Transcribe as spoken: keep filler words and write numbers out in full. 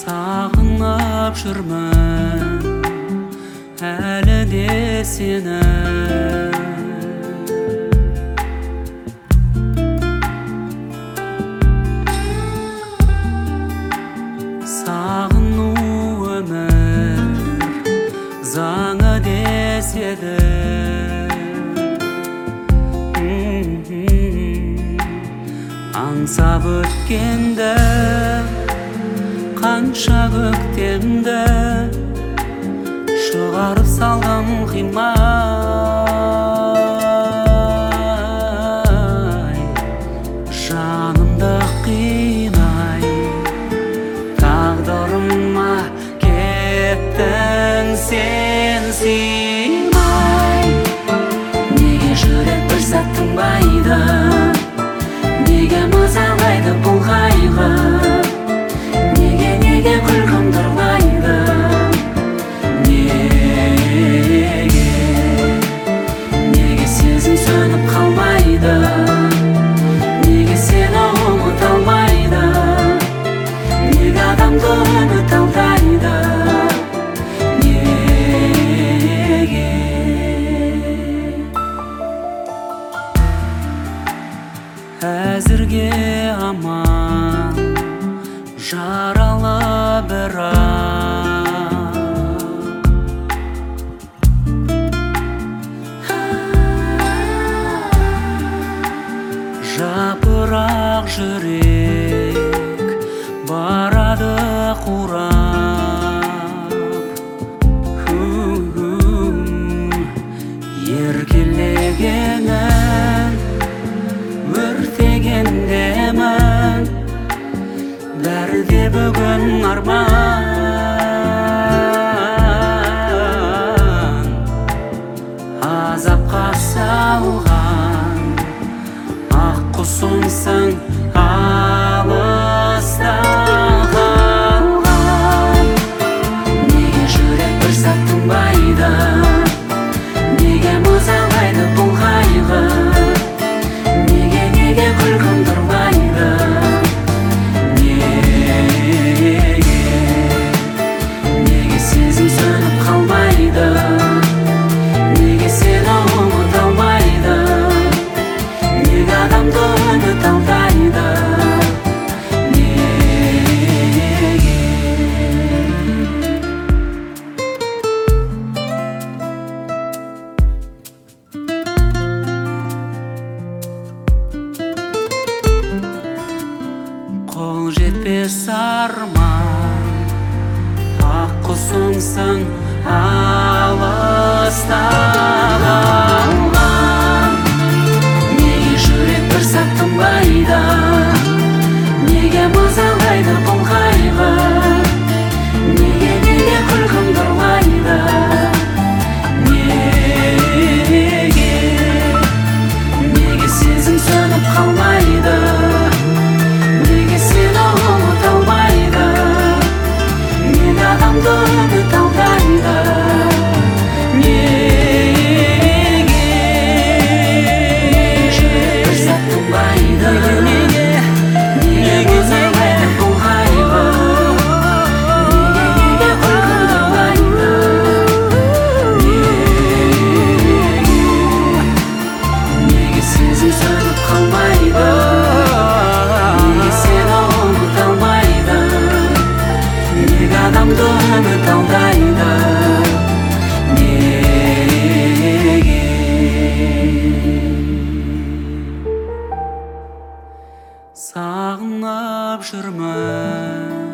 Сағынып жүрмін әлі де сені. Сағыну өмір заңы деседі. Аңсап өткенді қанша көктемді шығарып салдым қимай, жанымды қинай. Тағдырыма кеттің сен сыймай. Неге жүрек бір сәт тынбайды, неге мазалайды бұл қайғы, неге неге күлкім тұрлайды, неге неге сезім сөніп қалмайды, неге сені ұмыта алмайды, неге адамды үміт алдайды, неге. Әзірге аман жаралы бірақ, жапырақ жүрек барады қурап. Еркелегенін өртегендемін, бәрі де бүгін арман. Азапқа салған ақ құсымсың алыста қалған. Неге жүрек бір сәт тынбайды, неге мазалайды бұл қайғы, неге неге күлкім тұрлайды, неге неге сезім сөніп қалмайды, неге сені ұмыта алмайды, неге адамды үміт алдайды, неге. Қол жетпес арман ақ құсымсың алыста қалған. Неге жүрек бір сәт тынбайды, неге мазалайды бұл қайғы, неге неге күлкім тұрлайды, неге неге сезім сөніп қалмайды, неге сені ұмыта алмайды, неге адамды үміт алдайды, неге жүрек бір сәт тынбайды, неге неге мазалайды бұл қайғы, неге неге күлкім тұрлайды, неге неге сезім сөніп қалмайды, неге сені ұмыта алмайды, неге адамды үміт алдайды, неге. Сағынып жүрмін